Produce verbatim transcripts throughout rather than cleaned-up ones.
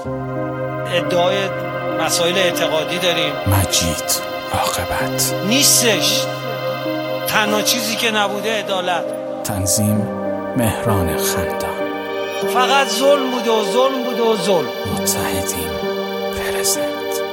ادعای مسائل اعتقادی داریم. مجید عاقبت نیستش. تنها چیزی که نبوده عدالت. تنظیم مهران خندان. فقط ظلم بوده و ظلم بوده و ظلم. متحدین پرزنت.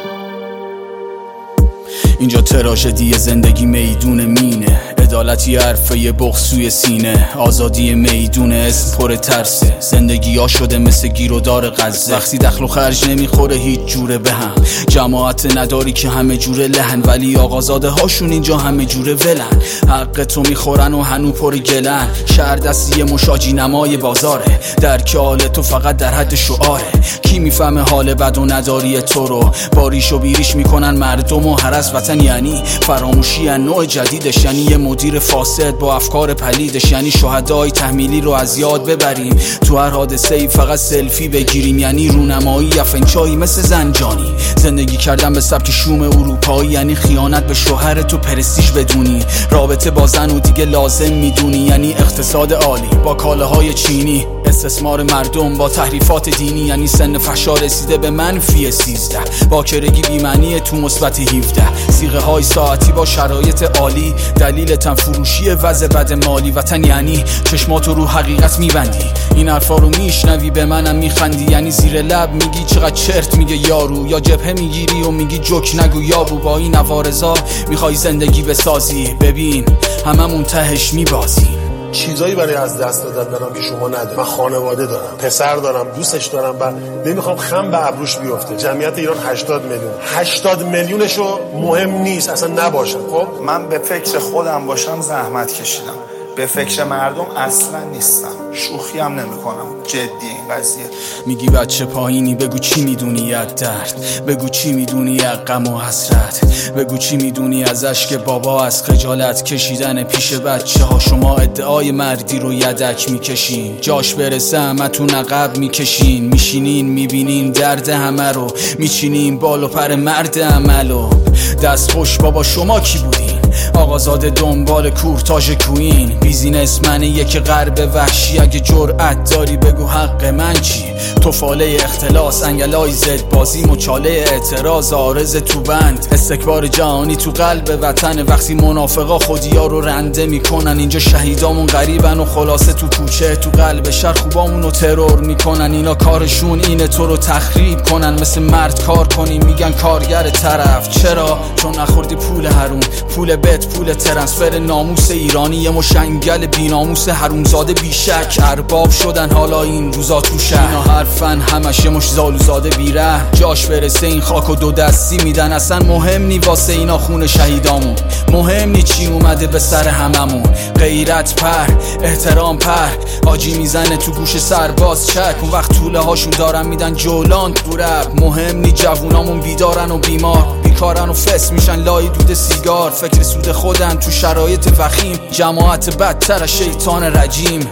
اینجا تراژدی زندگی میدون مینه، عدالتی حرفه بغض سوی سینه، آزادی میدون اسم پر ترسه، زندگی ها شده مثل گیرودار غزه. وقتی دخل و خرج نمیخوره هیچ جوره به هم، جماعت نداری که همه جوره لحن، ولی آقازاده هاشون اینجا همه جوره ولن. حق تو میخورن و هنو پر گلن، شهر دستی مشاجی نمای بازاره، درک حال تو فقط در حد شعاره. کی میفهمه حال بد و نداری تو رو؟ باریش و بیریش میکنن مردم و هرس وطن، یعنی فراموشی از نوع جدیدش، یعنی یه مدیر فاسد با افکار پلیدش، یعنی شهدای تحمیلی رو از یاد ببریم، تو هر حادثه ای فقط سلفی بگیریم، یعنی رونمایی افنچایی مثل زنجانی. زندگی کردن به سبک شوم اروپایی یعنی خیانت به شوهر تو پرستیژ بدونی، رابطه با زن و دیگه لازم میدونی، یعنی اقتصاد عالی با کالاهای چینی، استثمار مردم با تحریفات دینی، یعنی سن فحشا رسیده به منفی سیزده، باکرگی بی‌معنی تو مثبت هفده، صیغه های ساعتی با شرایط عالی، دلیل تن فروشی وضع بد مالی. وطن یعنی چشماتو رو حقیقت میبندی، این حرفا رو میشنوی به منم میخندی، یعنی زیر لب میگی چقدر چرت میگه یارو، یا جبهه میگیری و میگی جوک نگو یابو. با این عوارضا میخوای زندگی بسازی، ببین هممون تهش میبازیم. چیزایی برای از دست دادن دارم که شما ندارم. من خانواده دارم، پسر دارم، دوستش دارم و نمیخوام خم به ابروش بیفته. جمعیت ایران هشتاد میلیون، هشتاد میلیونشو مهم نیست اصلا نباشه. خب من به فکر خودم باشم زحمت کشیدم، به فکر مردم اصلا نیستم، شوخی هم نمی کنم، جدی این قضیه. میگی بچه پایینی، بگو چی میدونی از درد، بگو چی میدونی از غم و حسرت، بگو چی میدونی از اشک بابا، از خجالت کشیدن پیش بچه ها. شما ادعای مردی رو یدک میکشین، جاش برسه همتون عقب میکشین، میشینین میبینین درد همه رو، میچینین بال و پر مرد عملو. دست خوش بابا شما کی بودین؟ آقازاده دنبال کورتاژ کوین، بیزینس منه یک غرب وحشی، اگه جرأت داری بگو حق من چی؟ توفاله اختلاس، انگلای زد بازی، مچاله اعتراض، آرز تو بند، استکبار جهانی تو قلب وطن. وقتی منافقا خودیا رو رنده میکنن، اینجا شهیدامون غریبن و خلاصه تو کوچه تو قلب شهر خوبامون رو ترور میکنن. اینا کارشون اینه تو رو تخریب کنن، مثل مرد کار کنیم میگن کارگر طرف. چرا؟ چون نخوردی پول حروم، پول بت، پول ترنسفر ناموس ایرانی. یه مشنگل بیناموس حرومزاده بیشک ارباب شدن حالا این روزا تو شهر. اینا حرفن همش، یه مش زالوزاده بیره، جاش برسه این خاک و دو دستی میدن. اصلا مهم نی واسه اینا خون شهیدامون، مهم نی چی اومده به سر هممون. غیرت پر، احترام پر، آجی میزنه تو گوش سرباز چک. اون وقت طوله هاشون دارن میدن جولان تو رب. مهم نی جوونامون بیدارن و بیمار، بیکارن و فس میشن لای دود سیگار. فکر سود خودن تو شرایط وخیم، جماعت بدتر از شیطان رجیم.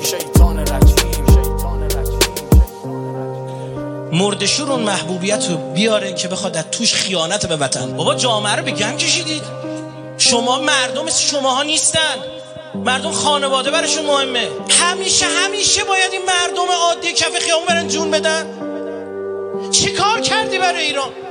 مردشور محبوبیت رو بیاره که بخواد از توش خیانت به وطن. بابا جامعه رو به گم کشیدید. شما مردم مثل شماها نیستن، مردم خانواده برشون مهمه. همیشه همیشه باید این مردم عادی کف خیابون برن جون بدن. چی کار کردی برای ایران؟